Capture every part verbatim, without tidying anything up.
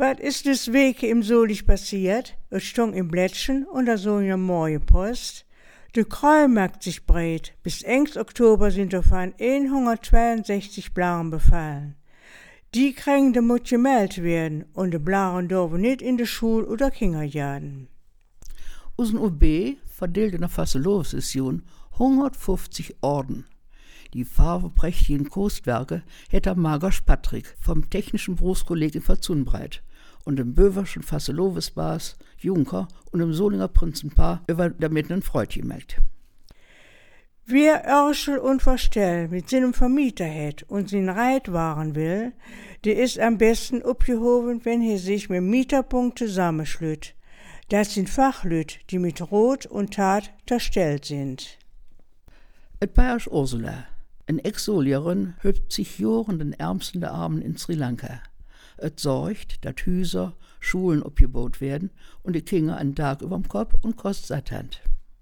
Was ist des Weke im Solich passiert? Es stond im Blättchen und da so eine Morgenpost. De Kreu macht sich breit. Bis engst Oktober sind davon hundertzweiundsechzig Blaren befallen. Die kriegen de moet gemeldet werden und de Blaren dürfen nicht in de Schule oder Kindergarten. Unseren U B verdeelt in der Fasselow-Session hundertfünfzig Orden. Die farbenprächtigen Kostwerke hätte Margos Patrick vom Technischen Berufskolleg in Verzunbreit und dem böverschen Fasselow-Bas Junker und dem Solinger Prinzenpaar über damit einen Freud gemeldet. Wer Örschel und Verstell mit seinem Vermieter hat und sin Reit wahren will, der ist am besten abgehoben, wenn er sich mit Mieterpunkt zusammenschlütt. Das sind Fachlüt, die mit Rot und Tat verstellt sind. Et Bayersch Ursula, ein Exolierin, hüpft sich Joren den Ärmsten der Armen in Sri Lanka. Et sorgt, dat Hüser, Schulen abgebaut werden und die Kinder einen Tag überm Kopf und kost Satant.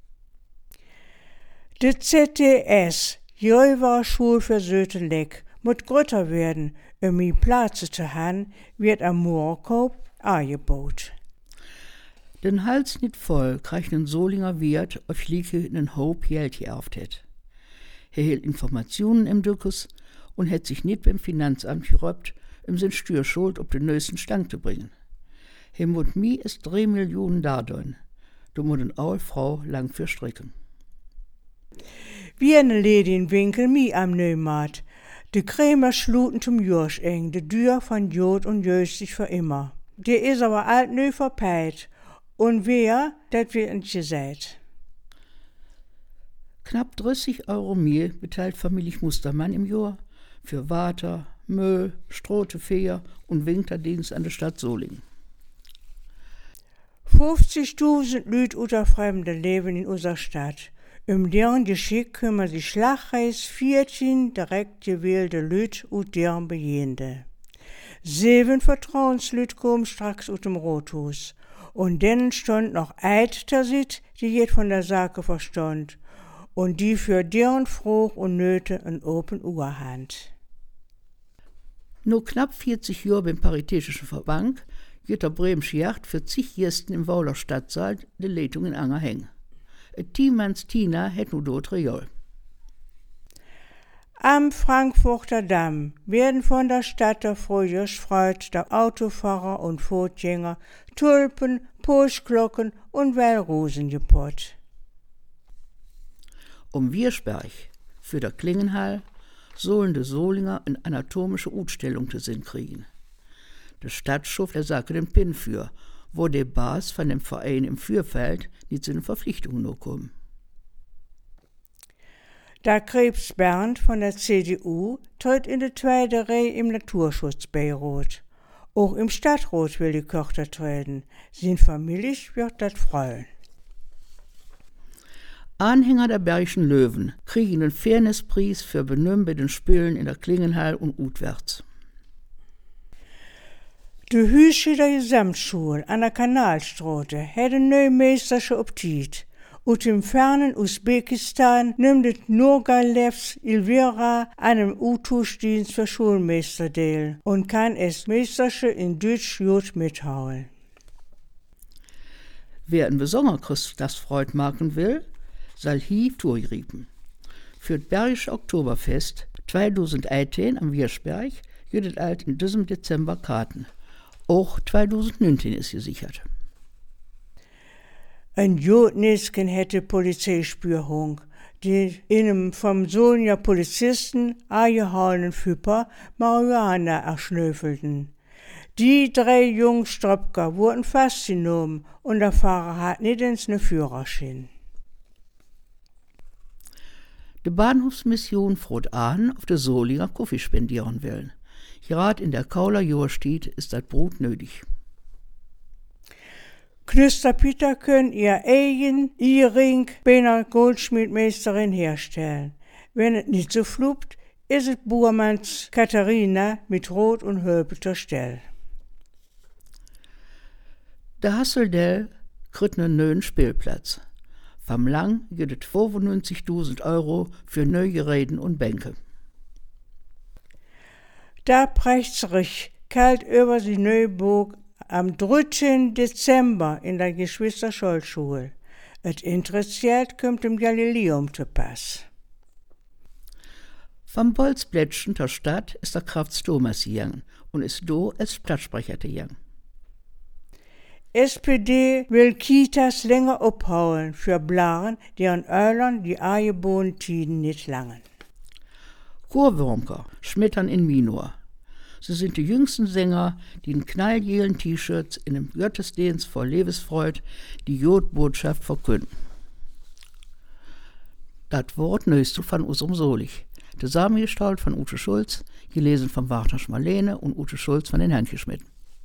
De Z D S, Jäuwer Schul für Sötenleck, mut grötter werden, um mi Platz zu han, wird am Moorkop angebaut. Den Hals nicht voll kriegt ein Solinger Wirt auf Lieke einen Hope Geld geerft hat. Er hielt Informationen im Dückes und hat sich nicht beim Finanzamt geröbt, um sein Steuerschuld auf den neuesten Stand zu bringen. Er muss mir es drei Millionen dadurch. Du musst eine alte Frau lang für stricken. Wie eine Lady in Winkel mi am Neumarkt. De Krämer schluten zum Jörsch eng, de Dür von Jod und Jöst sich für immer. Der is aber alt neu verpeit. Und wer, dat wird nicht gesagt. Knapp dreißig Euro mehr beteiligt Familie Mustermann im Jahr für Water, Müll, Strote, Feier und Winterdienst an der Stadt Solingen. fünfzigtausend Lüt unter Fremde leben in unserer Stadt. Um deren Geschick kümmern sich Schlachreis vierzehn direkt gewählte Lüt und deren Bejehende. Sieben Vertrauenslüt kommen stracks aus dem Rothus. Und denen stand noch Eid da sit, die jet von der Sache verstand. Und die für deren Froh und Nöte ein Open Uhr hand. Nur knapp vierzig Jahre beim Paritätischen Verband geht der Bremsche Yacht für zig Gästen im Wauler Stadtsaal die Leitung in Anger hängen. Ein Teammanns Tina hätt nur dort Real. Am Frankfurter Damm werden von der Stadt der Frühjahrsfreud der Autofahrer und Fußgänger Tulpen, Pulsglocken und Wellrosen gepott. Um Wiersberg, für der Klingenhall, sollen die Solinger eine anatomische Utstellung zu sehen kriegen. Der Stadtschof der Sache den Pin für, wo der Bas von dem Verein im Fürfeld nicht zu den Verpflichtungen nur kommen. Da Krebs Bernd von der C D U tritt in die zweite Reihe im Naturschutzbeirat. Auch im Stadtrat will die Köchter treten. Sin Familie wird das freuen. Anhänger der Bergischen Löwen kriegen den Fairnesspreis für Benümmen bei den Spielen in der Klingenhall und utwärts. Die Hüschider Gesamtschule an der Kanalstraße hat eine neue Meistersche Optit. Aus dem fernen Usbekistan nimmt Nurgalevs Ilvera an einem U-Tauschdienst für Schulmeister teil und kann es Meistersche in Deutsch gut mithauen. Wer ein besonderes das Freud machen will, soll hier durchriepen. Für das Bergische Oktoberfest zweitausendachtzehn am Wiersberg gibt es halt in diesem Dezember Karten. Auch zweitausendneunzehn ist gesichert. Ein Jodnisken hätte Polizeispürung, die in einem vom Sohn der Polizisten angehauenen Füpper Marihuana erschnöfelten. Die drei jungen Stropker wurden festgenommen und der Fahrer hat nicht ins ne Führerschein. Die Bahnhofsmission froht an, auf der Solinger Kaffee spendieren will. Gerade in der Kauler Jahrstiet ist das Brot nötig. Knüsterpieter können ihr eigen Ehering bei einer Goldschmiedmeisterin herstellen. Wenn es nicht so fluppt, ist es Burmanns Katharina mit Rot und hölpelter Stell. Der Hasseldell kriegt einen neuen Spielplatz. Vom Lang gibt es fünfundneunzigtausend Euro für neue Geräten und Bänke. Da prächt's sich kalt über die neue Burg am dritten Dezember in der Geschwister-Scholl-Schule. Et interessiert kommt dem Galileum zu Pass. Vom Bolzplätschen der Stadt ist der Krafts Thomas gegangen und ist do als Stadtsprecher gegangen. S P D will Kitas länger abhauen für Blaren, die an Öllern die eingeborenen Tiden nicht langen. Chorwürmker schmettern in Minor. Sie sind die jüngsten Sänger, die in knalljelen T-Shirts in dem Gottesdienst vor Lebensfreud die Jodbotschaft verkünden. Das Wort nöst du von Usum Solich, zusammengestaut von Ute Schulz, gelesen von Wagner Schmalene und Ute Schulz von den Henke Schmidt.